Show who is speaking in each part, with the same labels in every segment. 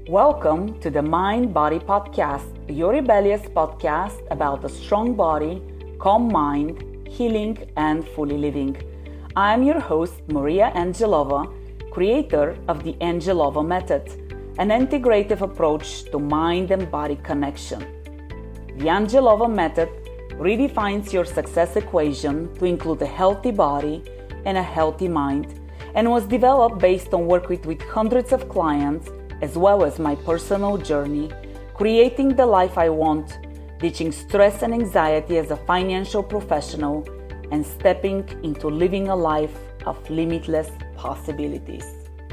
Speaker 1: Welcome to the Mind Body Podcast, your rebellious podcast about a strong body, calm mind, healing, and fully living. I'm your host, Maria Angelova, creator of the Angelova Method, an integrative approach to mind and body connection. The Angelova Method redefines your success equation to include a healthy body and a healthy mind, and was developed based on work with hundreds of clients, as well as my personal journey, creating the life I want, ditching stress and anxiety as a financial professional, and stepping into living a life of limitless possibilities.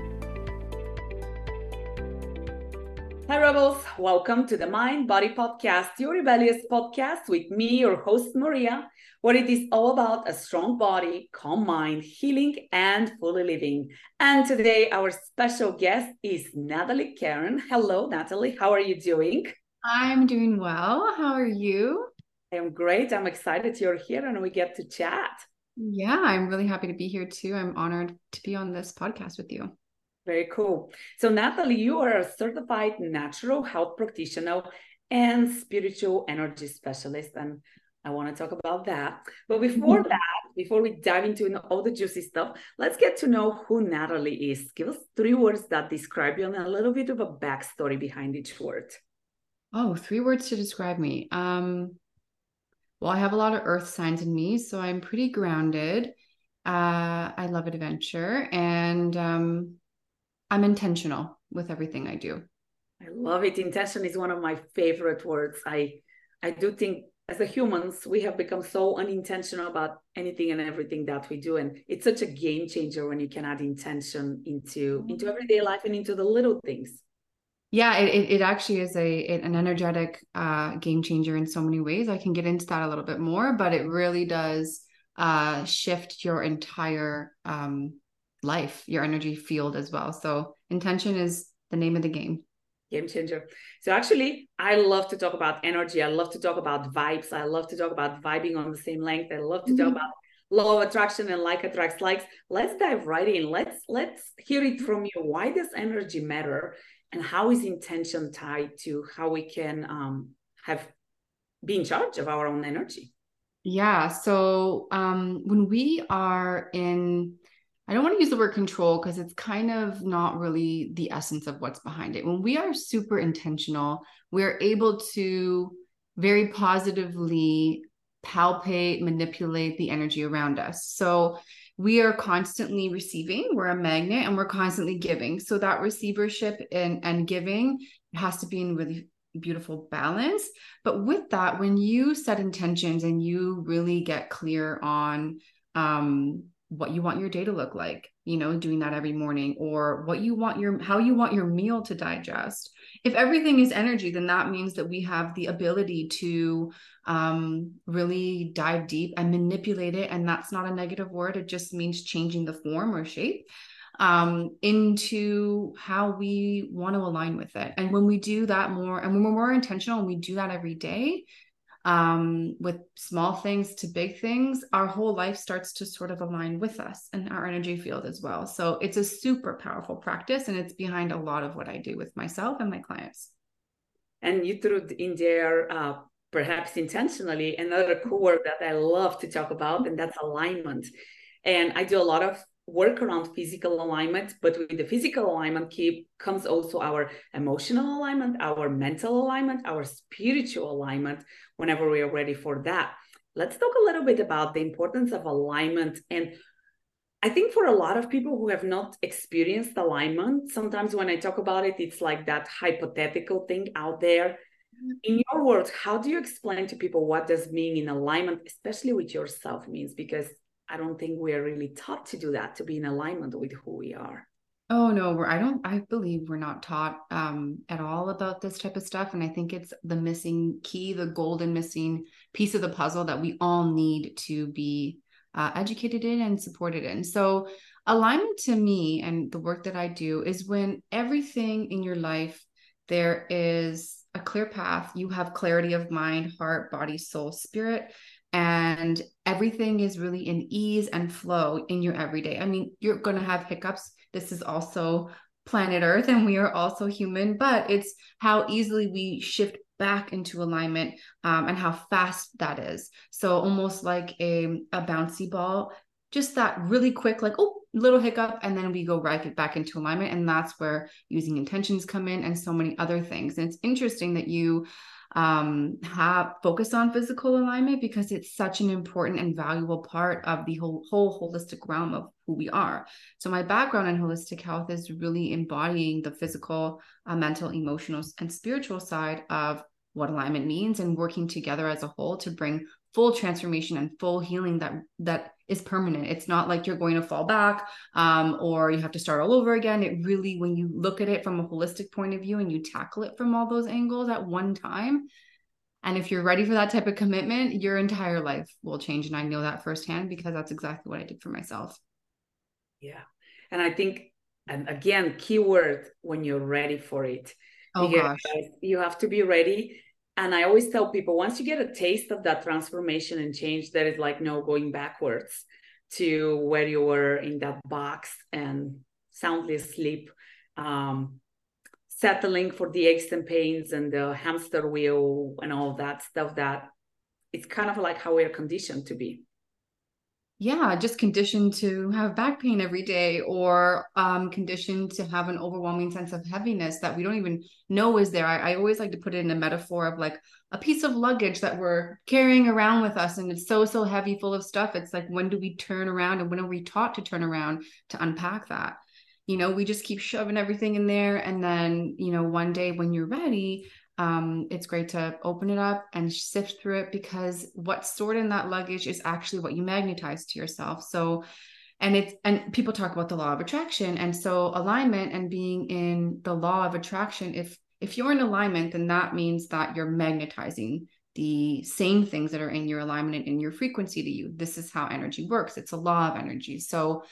Speaker 1: Hi Rebels, welcome to the Mind Body Podcast, your rebellious podcast with me, your host Maria, where it is all about a strong body, calm mind, healing, and fully living. And today our special guest is Natalie Karen. Hello, Natalie. How are you doing?
Speaker 2: I'm doing well. How are you?
Speaker 1: I am great. I'm excited you're here and we get to chat.
Speaker 2: Yeah, I'm really happy to be here too. I'm honored to be on this podcast with you.
Speaker 1: Very cool. So, Natalie, you are a certified natural health practitioner and spiritual energy specialist. And I want to talk about that. But before we dive into all the juicy stuff, let's get to know who Natalie is. Give us 3 words that describe you and a little bit of a backstory behind each word.
Speaker 2: Oh, 3 words to describe me. Well, I have a lot of earth signs in me, so I'm pretty grounded. I love adventure, and I'm intentional with everything I do.
Speaker 1: I love it. Intention is one of my favorite words. I do think as a humans, we have become so unintentional about anything and everything that we do. And it's such a game changer when you can add intention into everyday life and into the little things.
Speaker 2: Yeah, it actually is an energetic game changer in so many ways. I can get into that a little bit more, but it really does shift your entire life, your energy field as well. So intention is the name of the game.
Speaker 1: Game changer. So actually, I love to talk about energy. I love to talk about vibes. I love to talk about vibing on the same length. I love to talk about law of attraction and like attracts likes. Let's dive right in. Let's hear it from you. Why does energy matter, and how is intention tied to how we can be in charge of our own energy?
Speaker 2: Yeah. So when we are in, I don't want to use the word control because it's kind of not really the essence of what's behind it. When we are super intentional, we're able to very positively palpate, manipulate the energy around us. So we are constantly receiving, we're a magnet, and we're constantly giving. So that receivership and giving has to be in really beautiful balance. But with that, when you set intentions and you really get clear on what you want your day to look like, doing that every morning, or how you want your meal to digest. If everything is energy, then that means that we have the ability to really dive deep and manipulate it. And that's not a negative word. It just means changing the form or shape into how we want to align with it. And when we do that more, and when we're more intentional and we do that every day, with small things to big things, our whole life starts to sort of align with us and our energy field as well. So it's a super powerful practice, and it's behind a lot of what I do with myself and my clients.
Speaker 1: And you threw in there, perhaps intentionally, another cool word that I love to talk about, and that's alignment. And I do a lot of work around physical alignment, but with the physical alignment comes also our emotional alignment, our mental alignment, our spiritual alignment whenever we are ready for that. Let's talk a little bit about the importance of alignment. And I think for a lot of people who have not experienced alignment, sometimes when I talk about it, it's like that hypothetical thing out there. In your words, how do you explain to people what does mean in alignment, especially with yourself means? Because I don't think we are really taught to do that, to be in alignment with who we are.
Speaker 2: Oh no, I believe we're not taught at all about this type of stuff. And I think it's the missing key, the golden missing piece of the puzzle that we all need to be educated in and supported in. So alignment to me and the work that I do is when everything in your life, there is a clear path, you have clarity of mind, heart, body, soul, spirit, and everything is really in ease and flow in your everyday. I mean, you're going to have hiccups. This is also planet Earth and we are also human, but it's how easily we shift back into alignment, and how fast that is. So almost like a bouncy ball, just that really quick, like, oh, little hiccup, and then we go right back into alignment. And that's where using intentions come in and so many other things. And it's interesting that you have focused on physical alignment, because it's such an important and valuable part of the whole holistic realm of who we are. So my background in holistic health is really embodying the physical, mental, emotional, and spiritual side of what alignment means, and working together as a whole to bring full transformation and full healing that is permanent. It's not like you're going to fall back, or you have to start all over again. It really, when you look at it from a holistic point of view and you tackle it from all those angles at one time, and if you're ready for that type of commitment, your entire life will change. And I know that firsthand, because that's exactly what I did for myself.
Speaker 1: Yeah. And I think, and again, keyword, when you're ready for it.
Speaker 2: Oh gosh.
Speaker 1: You have to be ready. And I always tell people, once you get a taste of that transformation and change, there is like no going backwards to where you were in that box and soundly asleep, settling for the aches and pains and the hamster wheel and all that stuff. That it's kind of like how we're conditioned to be.
Speaker 2: Yeah, just conditioned to have back pain every day, or conditioned to have an overwhelming sense of heaviness that we don't even know is there. I always like to put it in a metaphor of like a piece of luggage that we're carrying around with us, and it's so heavy, full of stuff. It's like, when do we turn around, and when are we taught to turn around to unpack that? We just keep shoving everything in there, and then one day when you're ready, it's great to open it up and sift through it, because what's stored in that luggage is actually what you magnetize to yourself. So, and people talk about the law of attraction, and so alignment and being in the law of attraction, if you're in alignment, then that means that you're magnetizing the same things that are in your alignment and in your frequency to you. This is how energy works. It's a law of energy. So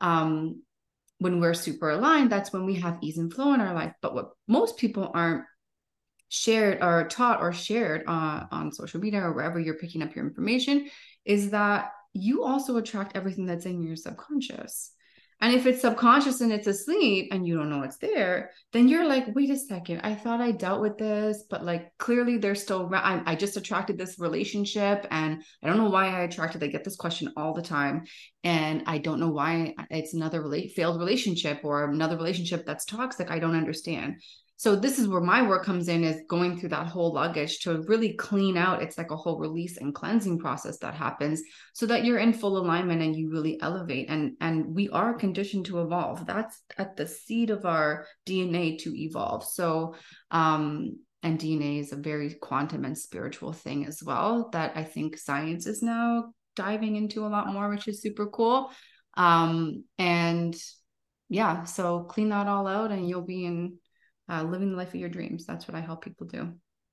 Speaker 2: when we're super aligned, that's when we have ease and flow in our life. But what most people aren't shared or taught or shared on social media or wherever you're picking up your information is that you also attract everything that's in your subconscious. And if it's subconscious and it's asleep and you don't know it's there, then you're like, wait a second, I thought I dealt with this, but like clearly they're still, I just attracted this relationship and I don't know why I attracted, I get this question all the time. And I don't know why it's another failed relationship or another relationship that's toxic. I don't understand. So this is where my work comes in, is going through that whole luggage to really clean out. It's like a whole release and cleansing process that happens so that you're in full alignment and you really elevate. And we are conditioned to evolve. That's at the seed of our DNA to evolve. So, and DNA is a very quantum and spiritual thing as well, that I think science is now diving into a lot more, which is super cool. And yeah, so clean that all out and you'll be in living the life of your dreams. That's what I help people do.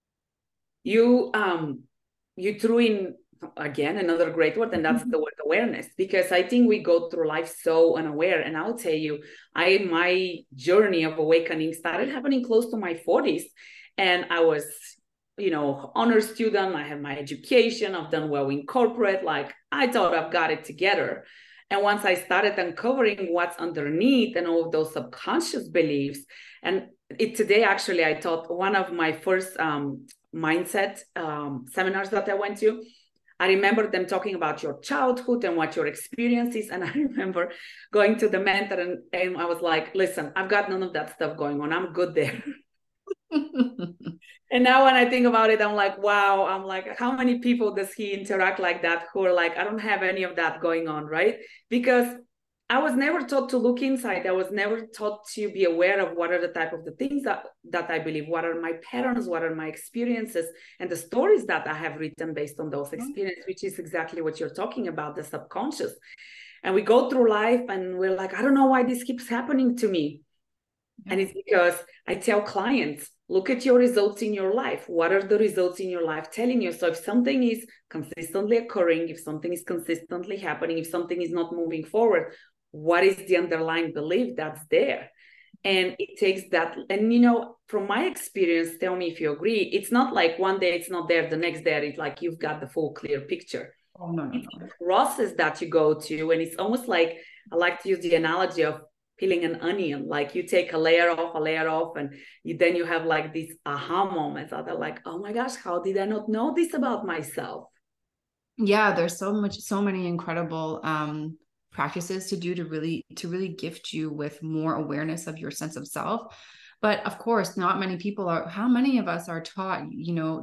Speaker 1: You threw in again another great word, and that's the word awareness, because I think we go through life so unaware. And I'll tell you, my journey of awakening started happening close to my 40s, and I was honor student. I have my education. I've done well in corporate. Like, I thought I've got it together. And once I started uncovering what's underneath and all of those subconscious beliefs, and today, actually, I taught one of my first mindset seminars that I went to. I remember them talking about your childhood and what your experience is. And I remember going to the mentor and I was like, listen, I've got none of that stuff going on. I'm good there. And now when I think about it, I'm like, wow, I'm like, how many people does he interact like that who are like, I don't have any of that going on, right? Because I was never taught to look inside. I was never taught to be aware of what are the type of the things that I believe, what are my patterns, what are my experiences, and the stories that I have written based on those experiences, which is exactly what you're talking about, the subconscious. And we go through life and we're like, I don't know why this keeps happening to me. And it's because I tell clients, look at your results in your life. What are the results in your life telling you? So if something is consistently occurring, if something is consistently happening, if something is not moving forward, what is the underlying belief that's there? And it takes that. And, from my experience, tell me if you agree, it's not like one day it's not there, the next day it's like you've got the full clear picture.
Speaker 2: Oh, no.
Speaker 1: It's a process that you go to. And it's almost like, I like to use the analogy of peeling an onion. Like you take a layer off, and then you have like these aha moments that are like, oh my gosh, how did I not know this about myself?
Speaker 2: Yeah, there's so many incredible practices to do to really gift you with more awareness of your sense of self. But of course, not many people are. How many of us are taught, you know,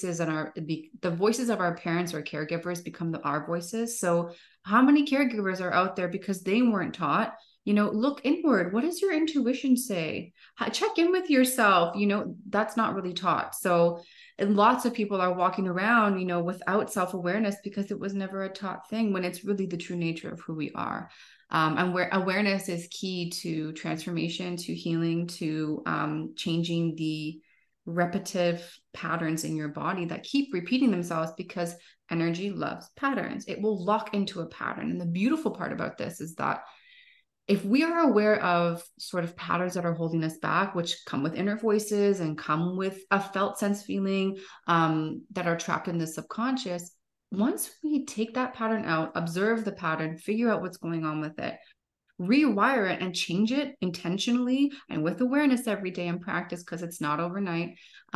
Speaker 2: the voices of our parents or caregivers become our voices. So how many caregivers are out there because they weren't taught, you know, look inward. What does your intuition say? Check in with yourself. You know, that's not really taught. So and lots of people are walking around, you know, without self-awareness because it was never a taught thing when it's really the true nature of who we are. And where awareness is key to transformation, to healing, to changing the repetitive patterns in your body that keep repeating themselves, because energy loves patterns. It will lock into a pattern. And the beautiful part about this is that if we are aware of sort of patterns that are holding us back, which come with inner voices and come with a felt sense feeling, that are trapped in the subconscious, once we take that pattern out, observe the pattern, figure out what's going on with it, rewire it and change it intentionally and with awareness every day and practice, because it's not overnight,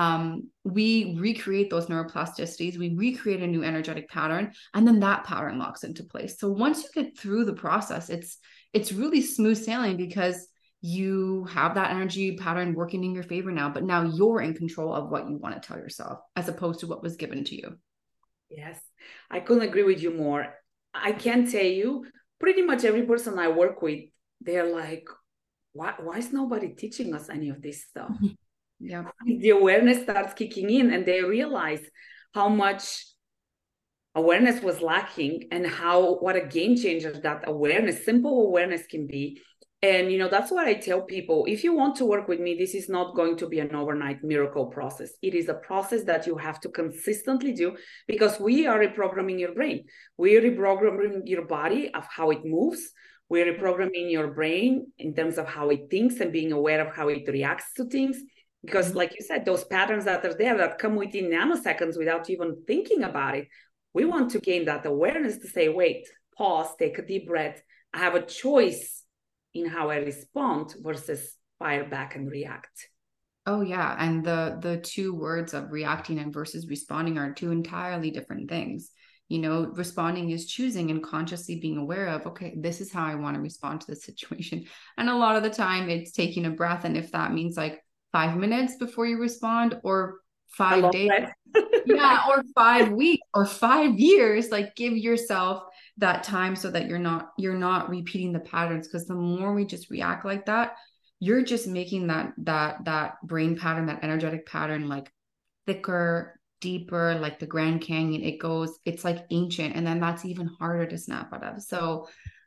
Speaker 2: we recreate those neuroplasticities, we recreate a new energetic pattern, and then that pattern locks into place. So once you get through the process, it's really smooth sailing, because you have that energy pattern working in your favor now, but now you're in control of what you want to tell yourself as opposed to what was given to you.
Speaker 1: Yes, I couldn't agree with you more. I can tell you, pretty much every person I work with, they're like, why is nobody teaching us any of this stuff?
Speaker 2: Yeah.
Speaker 1: The awareness starts kicking in and they realize how much awareness was lacking and what a game changer that awareness, simple awareness can be. And, that's what I tell people. If you want to work with me, this is not going to be an overnight miracle process. It is a process that you have to consistently do, because we are reprogramming your brain. We're reprogramming your body of how it moves. We're reprogramming your brain in terms of how it thinks and being aware of how it reacts to things. Because like you said, those patterns that are there that come within nanoseconds without even thinking about it, we want to gain that awareness to say, wait, pause, take a deep breath. I have a choice in how I respond versus fire back and react.
Speaker 2: Oh yeah, and the two words of reacting and versus responding are two entirely different things. You know, responding is choosing and consciously being aware of, okay, this is how I want to respond to this situation. And a lot of the time it's taking a breath. And if that means like 5 minutes before you respond, or 5 days, yeah, or 5 weeks or 5 years, like give yourself that time so that you're not repeating the patterns. Because the more we just react like that, you're just making that brain pattern, that energetic pattern, like thicker, deeper, like the Grand Canyon. It's like ancient, and then that's even harder to snap out of. So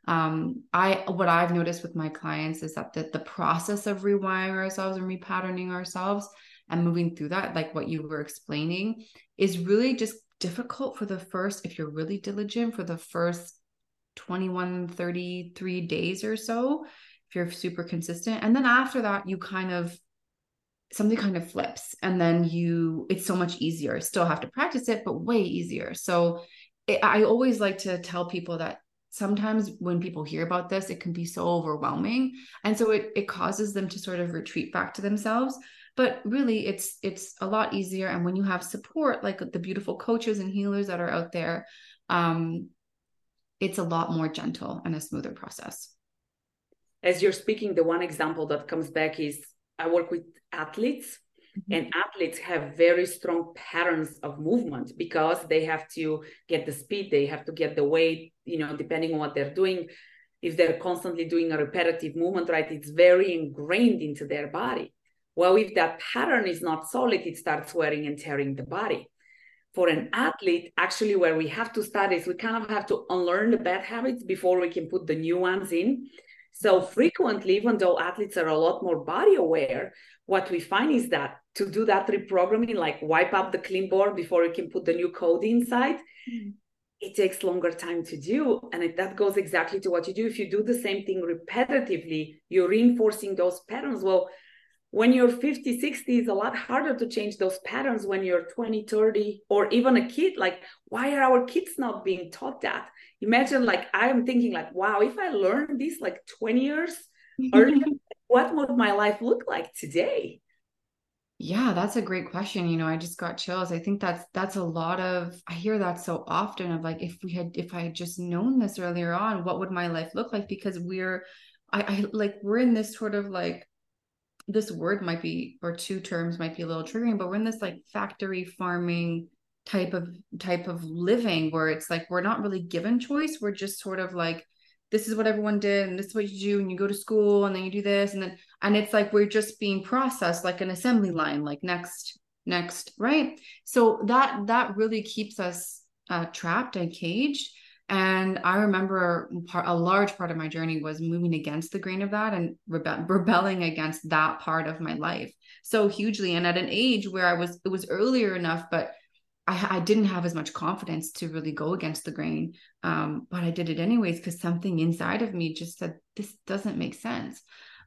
Speaker 2: what I've noticed with my clients is that the process of rewiring ourselves and repatterning ourselves and moving through that, like what you were explaining, is really just difficult for the first, if you're really diligent, for the first 21, 33 days or so, if you're super consistent. And then after that, something kind of flips, and then it's so much easier. Still have to practice it, but way easier. So I always like to tell people that sometimes when people hear about this, it can be so overwhelming. And so it causes them to sort of retreat back to themselves. But really, it's a lot easier. And when you have support, like the beautiful coaches and healers that are out there, it's a lot more gentle and a smoother process.
Speaker 1: As you're speaking, the one example that comes back is I work with athletes, and athletes have very strong patterns of movement because they have to get the speed, they have to get the weight, depending on what they're doing. If they're constantly doing a repetitive movement, right, it's very ingrained into their body. Well, if that pattern is not solid, it starts wearing and tearing the body. For an athlete, actually, where we have to start is we kind of have to unlearn the bad habits before we can put the new ones in. So frequently, even though athletes are a lot more body aware, what we find is that to do that reprogramming, like wipe up the clean board before you can put the new code inside, it takes longer time to do. And that goes exactly to what you do. If you do the same thing repetitively, you're reinforcing those patterns. Well, when you're 50, 60, it's a lot harder to change those patterns when you're 20, 30, or even a kid. Like, why are our kids not being taught that? Imagine, like, I am thinking like, wow, if I learned this like 20 years or what would my life look like today?
Speaker 2: Yeah, that's a great question. I just got chills. I think that's a lot of, I hear that so often of like, if I had just known this earlier on, what would my life look like? Because we're in this sort of like, this word might be, or two terms might be a little triggering, but we're in this like factory farming type of living where it's like we're not really given choice. We're just sort of like, this is what everyone did, and this is what you do, and you go to school, and then you do this, and it's like we're just being processed like an assembly line, like next, right? So that really keeps us trapped and caged. And I remember a large part of my journey was moving against the grain of that and rebelling against that part of my life so hugely. And at an age where it was earlier enough, but I didn't have as much confidence to really go against the grain. But I did it anyways because something inside of me just said, this doesn't make sense.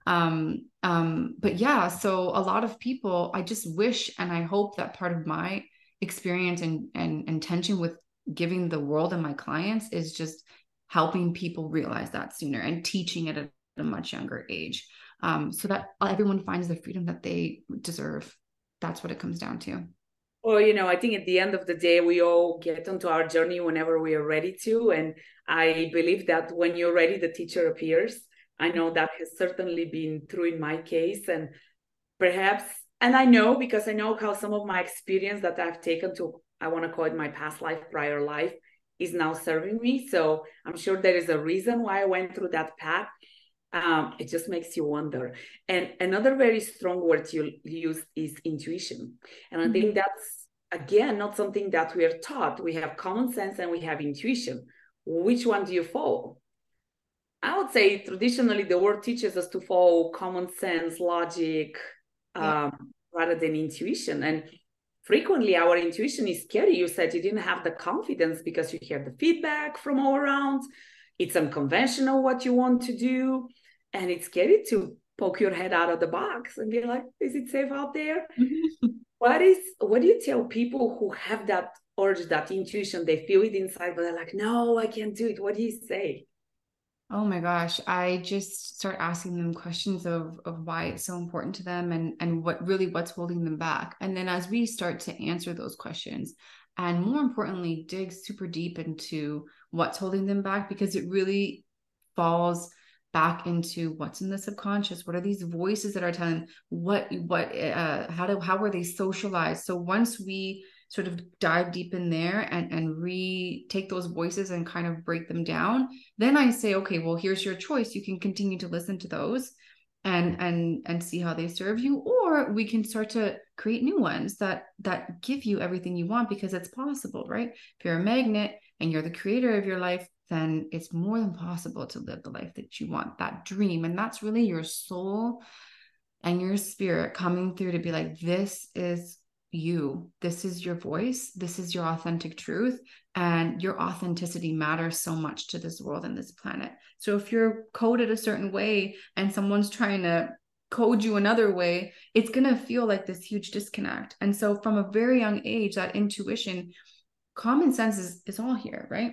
Speaker 2: But yeah, so a lot of people, I just wish and I hope that part of my experience and intention with giving the world and my clients is just helping people realize that sooner and teaching it at a much younger age, so that everyone finds the freedom that they deserve. That's what it comes down to.
Speaker 1: Well, I think at the end of the day, we all get onto our journey whenever we are ready to. And I believe that when you're ready, the teacher appears. I know that has certainly been true in my case. And perhaps, and I know because I know how some of my experience that I've taken to, I want to call it my past life, prior life, is now serving me. So I'm sure there is a reason why I went through that path. It just makes you wonder. And another very strong word you use is intuition. And I think that's, again, not something that we are taught. We have common sense and we have intuition. Which one do you follow? I would say traditionally the world teaches us to follow common sense, logic, rather than intuition. And frequently our intuition is scary. You said you didn't have the confidence because you hear the feedback from all around. It's unconventional what you want to do. And it's scary to poke your head out of the box and be like, is it safe out there? What do you tell people who have that urge, that intuition, they feel it inside, but they're like, no, I can't do it. What do you say?
Speaker 2: Oh my gosh, I just start asking them questions of why it's so important to them and what's holding them back. And then as we start to answer those questions and more importantly dig super deep into what's holding them back, because it really falls back into what's in the subconscious. What are these voices that are telling how were they socialized? So once we sort of dive deep in there and take those voices and kind of break them down, then I say, okay, well, here's your choice. You can continue to listen to those and see how they serve you, or we can start to create new ones that give you everything you want, because it's possible, right? If you're a magnet and you're the creator of your life, then it's more than possible to live the life that you want, that dream. And that's really your soul and your spirit coming through to be like, this is you, this is your voice, this is your authentic truth, and your authenticity matters so much to this world and this planet. So if you're coded a certain way and someone's trying to code you another way, it's going to feel like this huge disconnect. And so from a very young age, that intuition, common sense is all here, right?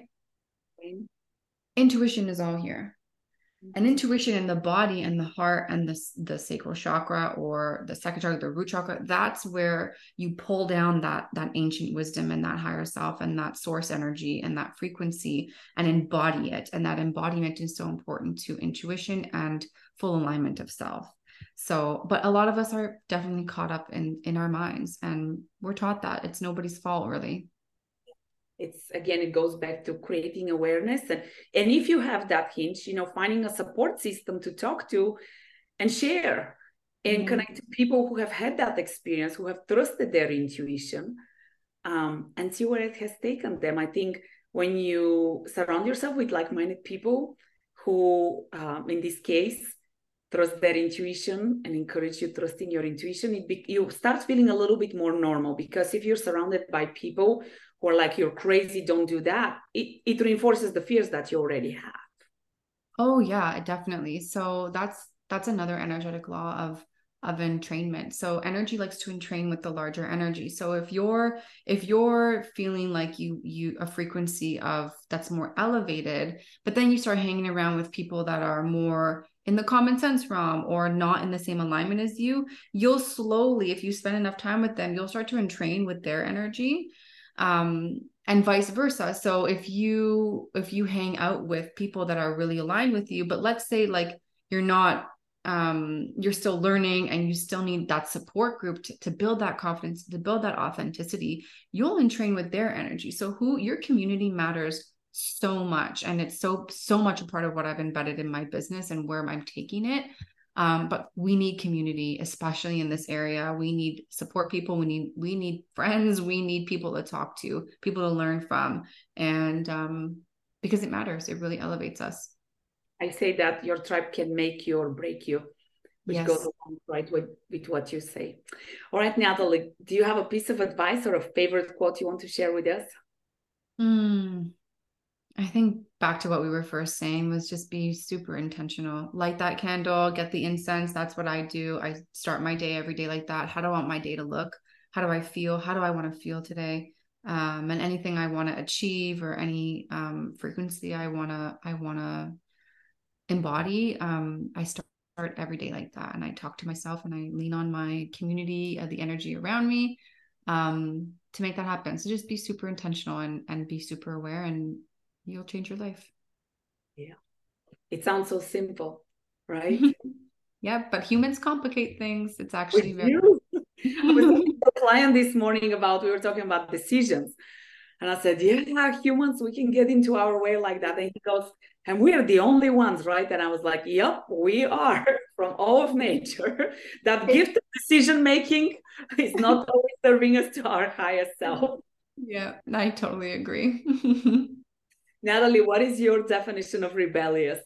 Speaker 2: Intuition is all here. And intuition in the body and the heart and the sacral chakra or the second chakra, the root chakra, that's where you pull down that ancient wisdom and that higher self and that source energy and that frequency and embody it. And that embodiment is so important to intuition and full alignment of self. So, but a lot of us are definitely caught up in our minds, and we're taught that it's nobody's fault, really.
Speaker 1: It's, again, it goes back to creating awareness, and if you have that hinge, finding a support system to talk to and share and connect to people who have had that experience, who have trusted their intuition, and see where it has taken them. I think when you surround yourself with like-minded people who, in this case, trust their intuition and encourage you trusting your intuition, you start feeling a little bit more normal. Because if you're surrounded by people who are like, you're crazy, don't do that, it reinforces the fears that you already have.
Speaker 2: Oh yeah, definitely. So that's another energetic law of entrainment. So energy likes to entrain with the larger energy. So if you're feeling like you a frequency of that's more elevated, but then you start hanging around with people that are more in the common sense realm or not in the same alignment as you, you'll slowly, if you spend enough time with them, you'll start to entrain with their energy. And vice versa. So if you hang out with people that are really aligned with you, but let's say like you're not, you're still learning and you still need that support group to build that confidence, to build that authenticity, you'll entrain with their energy. So your community matters so much. And it's so much a part of what I've embedded in my business and where I'm taking it. But we need community, especially in this area. We need support people. We need friends. We need people to talk to, people to learn from. And because it matters, it really elevates us.
Speaker 1: I say that your tribe can make you or break you, which
Speaker 2: Yes.
Speaker 1: goes along right with what you say. All right, Natalie, do you have a piece of advice or a favorite quote you want to share with us?
Speaker 2: I think back to what we were first saying was just be super intentional. Light that candle, get the incense. That's what I do. I start my day every day like that. How do I want my day to look? How do I feel? How do I want to feel today? And anything I want to achieve or any frequency I want to embody, I start every day like that. And I talk to myself and I lean on my community, the energy around me, to make that happen. So just be super intentional and be super aware, and you'll change your life.
Speaker 1: Yeah. It sounds so simple, right?
Speaker 2: Yeah, but humans complicate things. It's actually
Speaker 1: I was talking to a client this morning we were talking about decisions. And I said, yeah, humans, we can get into our way like that. And he goes, and we are the only ones, right? And I was like, yep, we are, from all of nature. That gift of decision-making is not always serving us to our highest self.
Speaker 2: Yeah, I totally agree.
Speaker 1: Natalie, what is your definition of rebellious?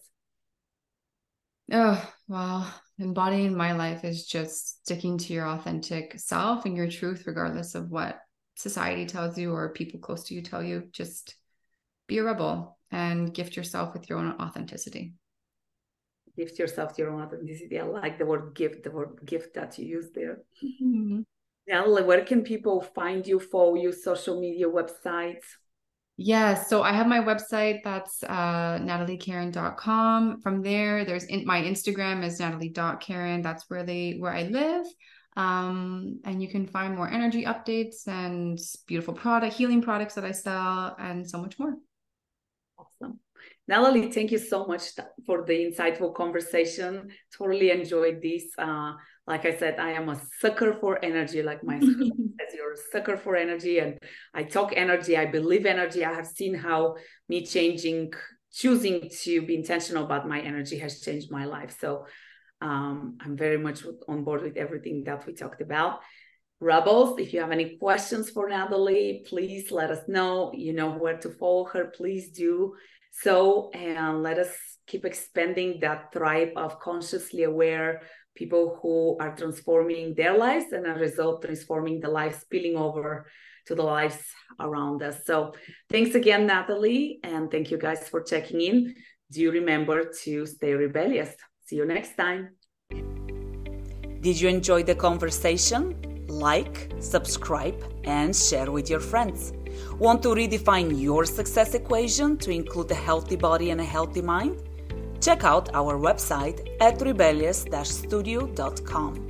Speaker 2: Oh, wow. Embodying my life is just sticking to your authentic self and your truth, regardless of what society tells you or people close to you tell you. Just be a rebel and gift yourself with your own authenticity.
Speaker 1: Gift yourself your own authenticity. I like the word gift that you use there.
Speaker 2: Mm-hmm.
Speaker 1: Natalie, where can people find you, follow you, social media, websites?
Speaker 2: Yeah, so I have my website, that's nataliekaren.com. From there, my Instagram is natalie.karen. That's where I live. And you can find more energy updates and beautiful healing products that I sell, and so much more.
Speaker 1: Awesome. Natalie, thank you so much for the insightful conversation. Totally enjoyed this. Like I said, I am a sucker for energy, like my husband says, you're a sucker for energy. And I talk energy, I believe energy. I have seen how me choosing to be intentional about my energy has changed my life. So I'm very much on board with everything that we talked about. Rebels, if you have any questions for Natalie, please let us know. You know where to follow her. Please do so, and let us keep expanding that tribe of consciously aware people who are transforming their lives, and as a result, transforming the lives spilling over to the lives around us. So thanks again, Natalie, and thank you guys for checking in. Do remember to stay rebellious. See you next time. Did you enjoy the conversation? Like, subscribe, and share with your friends. Want to redefine your success equation to include a healthy body and a healthy mind? Check out our website at rebellious-studio.com.